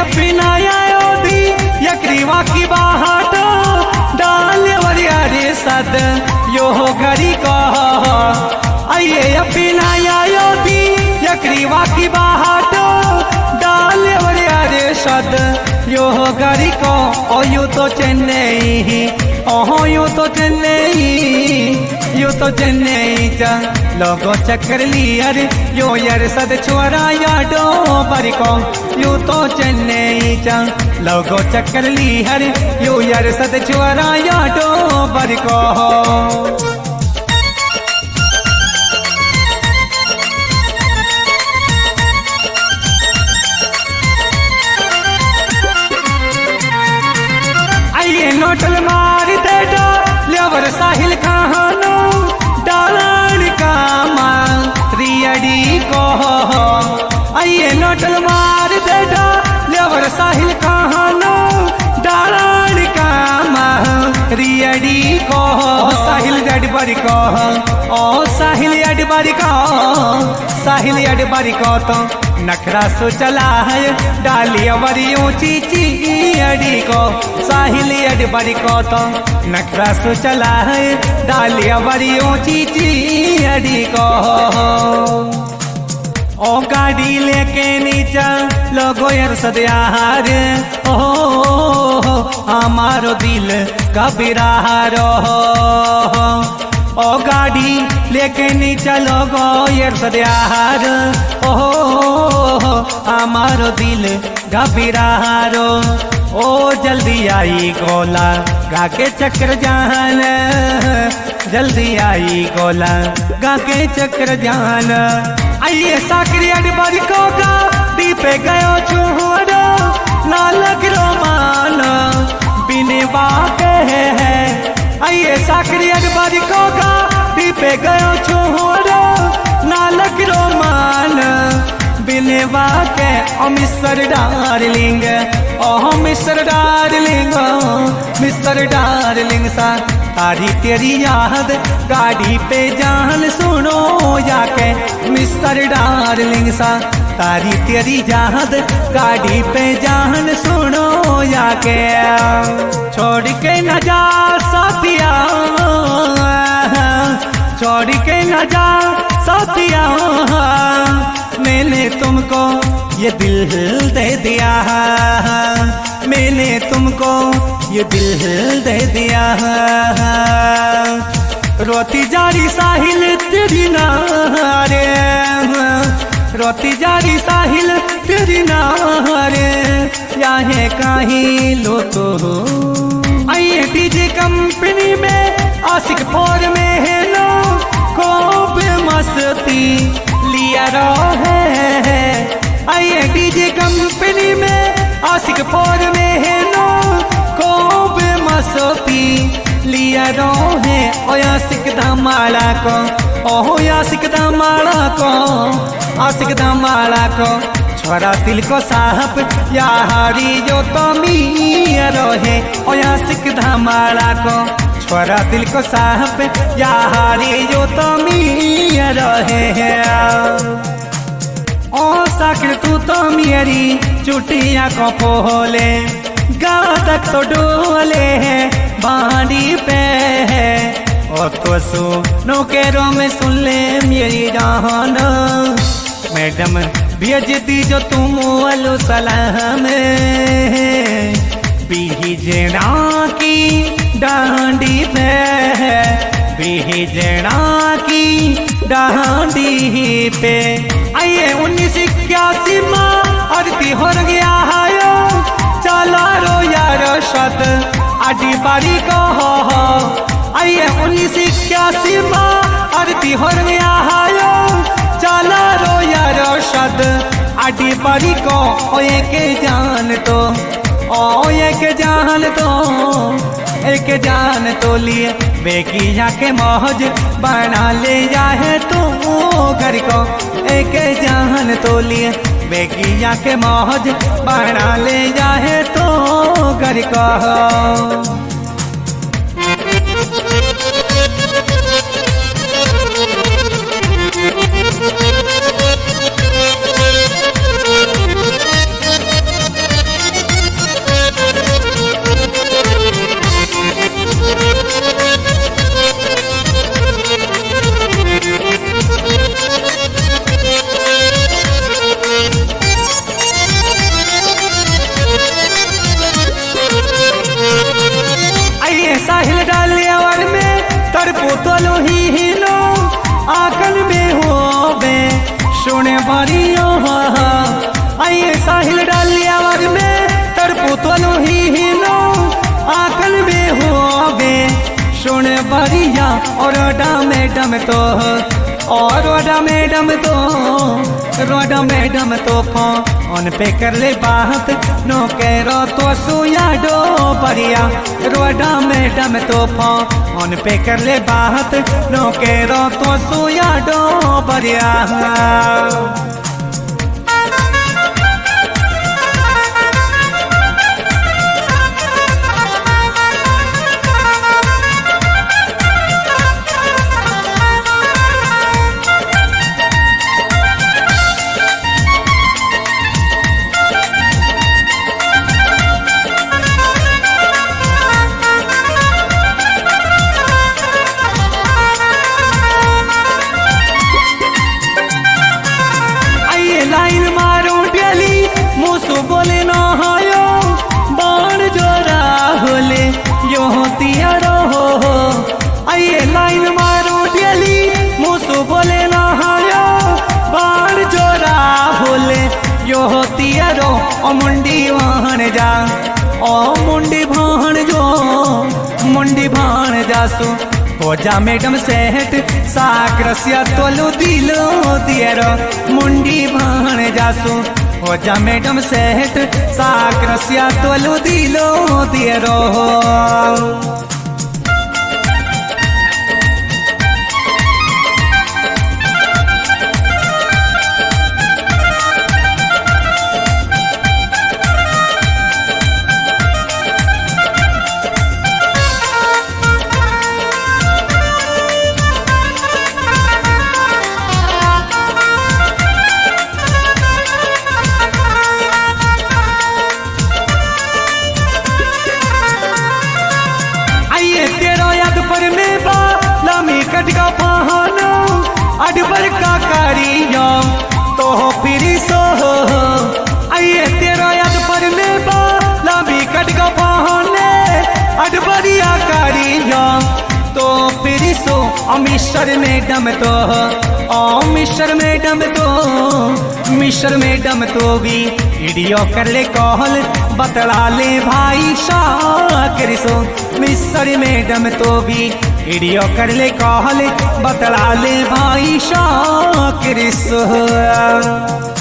अपनाया ओधी यकरीवा की बाहट डाले वरिया रे सद यो घरी को आइए अपनाया ओधी यकरीवा की बाहट डाले वरिया रे सद यो घरी को ओ यू तो चेन्नई ओहो यू तो चेन्नई जा लोगो चक्कर लिया रे यो यार सद छुआरा याडो बरिको यू तो चेन्नई जा लोगो चक्कर लिया रे यो यार सद छुआरा याडो बरिको आइए नोटल मार दे डो लेवर साहिल कहानो डालन का रियडी को आइए नोटल मार दे डो लेवर साहिल कहानो डालन का रियडी को साहिल जडबरी को ओ साहिल अडबरी को तो नखरा सो चला है डालिया बड़ी ऊंची अड़ी को साहिल अडबरी को तो नखरा सो चला है डालिया बड़ी ऊंची अड़ी को ओ गाड़ी लेके नीचा लोगो यार सदयार ओ हमारो दिल घबरारो ओ गाड़ी लेके नीचा लोगो यार सदयार ओ हमारो दिल घबरारो ओ जल्दी आई गोला गाके चक्र जान जल्दी आई गोला गाके चक्र जान आइए साकरी अडबरी को का दीपे गयो छुहरो नालक रोमान बिने बाके है आइए साकरी अडबरी को का दीपे गयो छुहरो नालक रोमान बिने बाके ओ मिस्टर डार्लिंग सा तारी तेरी याद गाड़ी पे जान सुनो जाके मिस्टर डार्लिंग सा तारी तेरी याद गाड़ी पे जान सुनो जाके छोड़ के न जा साथिया छोड़ के न जा साथिया मैंने तुमको ये दिल दे दिया मैंने तुमको ये दिल दे दिया रोती जारी साहिल तेरी नारे रोती जारी साहिल तेरी नारे चाहे कहीं लो तो आइए डीजे कंपनी में आशिक फोर में है लो खूब मस्ती लिया रहे आइए डीजे कंपनी में आशिक फोर में है लो खूब मस्ती लिया रहे ओ आशिक धमाड़ा को ओहो आशिक धमाड़ा को छोरा दिल को साहब यारी जो तो मिया रहे ओ आशिक धमाड़ा को छोरा दिल को साहब यारी जो तो मिया रहे ओ साकिर तू तो मेरी चुटिया को पोले गाँव तक तो डोले है बाड़ी पे है और तो सुनो के रो में सुन ले मेरी जान मैडम भेजती जो तुम वालो सलाम बीजना की डांडी पे बीजना की डांडी पे आइए 1981 में आरती हो गया है चला रो यार सद आडी बारी को आइए 1981 में आरती हो गया है चला रो यार सद आडी बारी को ओ के जान तो ओ एक जान तो लिए बेकी जाके मौज बना ले जाए तू घर को एक जान तो लिए बेकी जाके मौज बना ले जाए तो घर को साहिल डालिया आवाज में तरपो तोलो ही नो आकल में होवे सुन बरिया और मैडम तो और मैडम तो फोन पे कर ले बात नो करो तो सुया डो बरिया रोडा मैडम तो फोन पे कर ले बात नो करो तो सुया डो बरिया। लाइन मारो डेली मुसु बोले न हायो बाण जोरा होले यो तियारो हो आइए लाइन मारो डेली मुसु बोले न हायो बाण जोरा होले यो तियारो ओ मुंडी भाण जा ओ मुंडी भाण जासु हो जा मैडम सेठ साक्रसिया तोलो दिलो दियरो मुंडी भाण जासु हो जा मैडम सेठ साक्रसिया तोलो दिलो दियरो। पर में बा लामी कटका पहानो अडबर का कारियो तो फिर सो आइए तेरा याद पर में बा लामी कटका पहाने अडबरिया कारियो तो फिर सो मिस्टर मैडम तो भी वीडियो कर ले कॉल बतला ले भाई शाकिर सो मिस्टर मैडम तो भी वीडियो कर ले कॉल बतला ले भाई शाकिर सो।